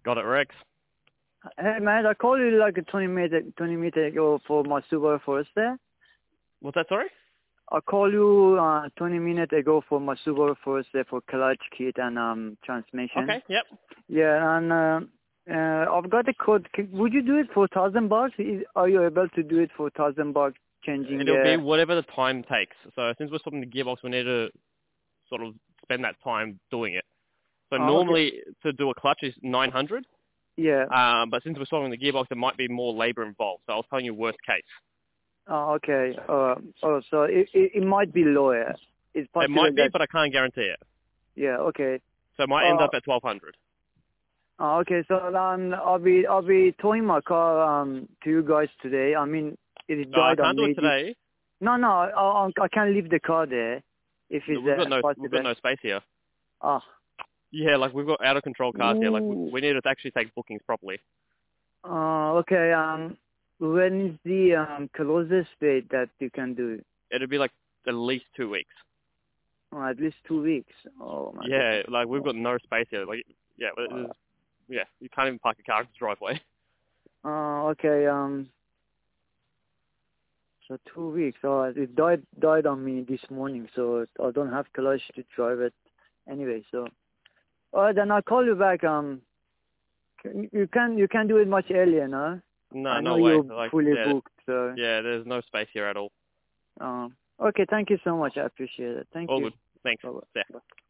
Got it, Rex. Hey man, I called you like a 20 minutes ago for my Subaru Forester. What's that, sorry? I called you 20 minutes ago for my Subaru Forester for clutch kit and transmission. Okay, yep. Yeah, and I've got a code. Would you do it for $1,000? Are you able to do it for $1,000 changing? It'll be whatever the time takes. So since we're swapping the gearbox, we need to sort of spend that time doing it. So normally to do a clutch is 900. Yeah. But since we're swapping the gearbox, there might be more labor involved. So I was telling you worst case. Oh, okay. So it might be lower. It's possible. It might be, but I can't guarantee it. Yeah. Okay. So it might end up at 1200. Oh, okay. So I'll be towing my car to you guys today. I mean, it No, I died on can't do me. it today. No, I can't leave the car there if it's We've got no space here. Oh. Yeah, like we've got out of control cars here. Like we need to actually take bookings properly. Okay. When is the closest date that you can do? It'll be like at least 2 weeks. Oh, at least 2 weeks. Oh my Yeah, God. like we've got no space here. Like you can't even park a car in the driveway. Okay. So 2 weeks. Oh, it died on me this morning, so I don't have clutch to drive it anyway. So, then I'll call you back. You can do it much earlier, no? No, I know no way. you're Like, fully booked. So. Yeah, there's no space here at all. Okay. Thank you so much. I appreciate it. Thank All you. good. Thanks. Bye-bye. Yeah. Bye.